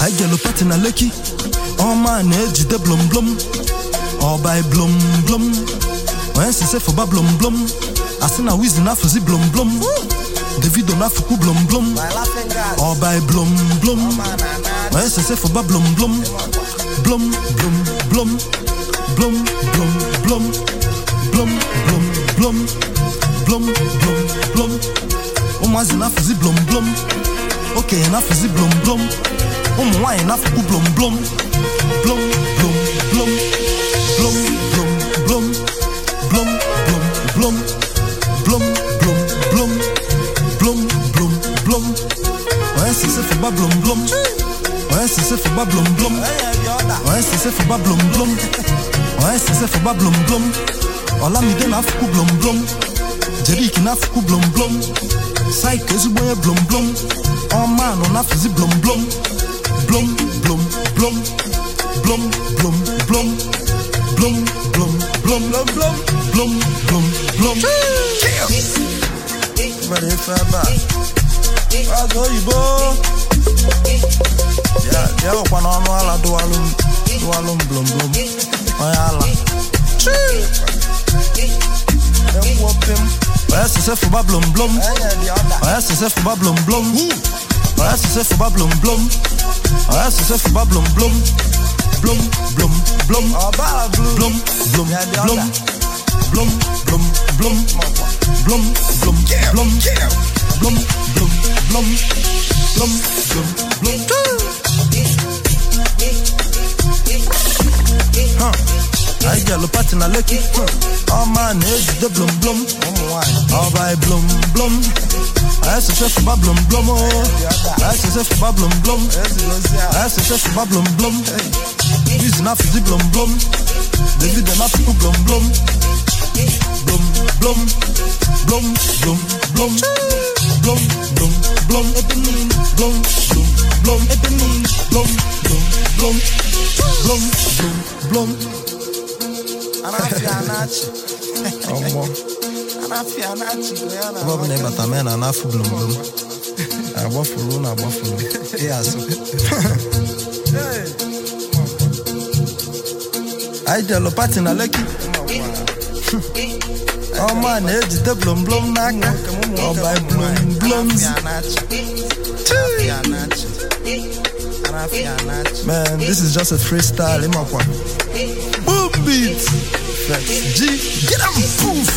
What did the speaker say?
I get a party na Lekki. Oh man, edge the blum blum. Oh by blum blum. When she say for ba blum blum. I seen a whiz enough for the blum blum. David on Africa blum blum. Oh by blum blum. When she say for ba blum blum. Blum blum blum. Blum blum blum. Blum blum blum. Blum blum blum. Oh man, enough for the blum blum. Okay, enough for the blum blum. Why enough for blum blum. Blum blum blum. Blum blum blum. Blum blum blum. Blum blum blum. Blum blum blum. Ouais, c'est ça fait pas blum blum. Ouais, c'est ça fait pas blum blum. Ouais, c'est ça fait pas blum blum. Ouais, c'est ça fait pas blum blum. Ola mi de na fuku blum blum. Jerry ki na fuku blum blum. Sai kezu boye blum blum. Oh man, on a fuzi blum blum. Blum blum blum. Blum blum blum. Blum blum blum blum blum. Blum blum blum. But if I buy, I go you bo. Yeah, one on all do alum blum blum. Ayala. Ouais, c'est ça, faut pas blum blum. Ouais, c'est ça, faut pas blum blum. Ouais, c'est ça, faut pas blum blum. Ouais, c'est ça, faut pas blum blum. Blum blum blum. Blum blum blum. Blum blum blum. Blum blum blum. Blum blum blum. Blum blum blum. I get a party na Lekki. Oh man, it's the blum blum. Oh by blum blum. I say for ba blum blum. I say for ba blum blum. I say for ba blum blum. This enough for the blum blum. David enough for blum blum. Blum blum. Blum blum blum. Blum blum blum. Blum blum blum. Blum blum blum. Blum blum blum. Anafianachi. Bob never tamen anafu blum blum. Abofuru na abofuru. Yes. I tell a party na Lekki. Oh man, it's the blum blum na. Oh by blum blums. Man, this is just a freestyle. Boom beats. G, get up, poof.